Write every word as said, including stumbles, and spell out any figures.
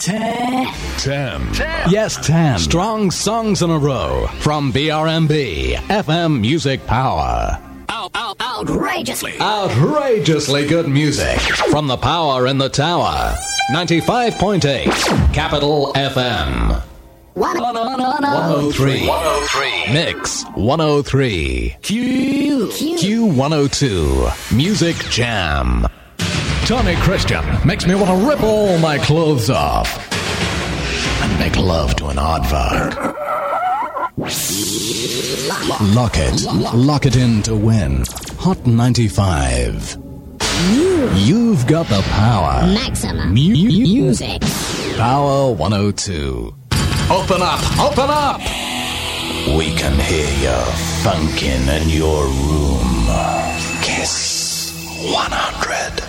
Ten. Ten. Ten. Yes, ten. Strong songs in a row from B R M B, F M Music Power. Out, out, outrageously. Outrageously good music from the power in the tower. ninety-five point eight, Capital F M. one oh three. one oh three. Mix one oh three. Q. Q. Q one oh two. Music Jam. Tony Christian makes me want to rip all my clothes off and make love to an aardvark. Lock it. Lock it in to win. Hot ninety-five. You've got the power. Maximum Mu- music. Power one oh two. Open up, open up! We can hear you funkin' in your room. Kiss one hundred.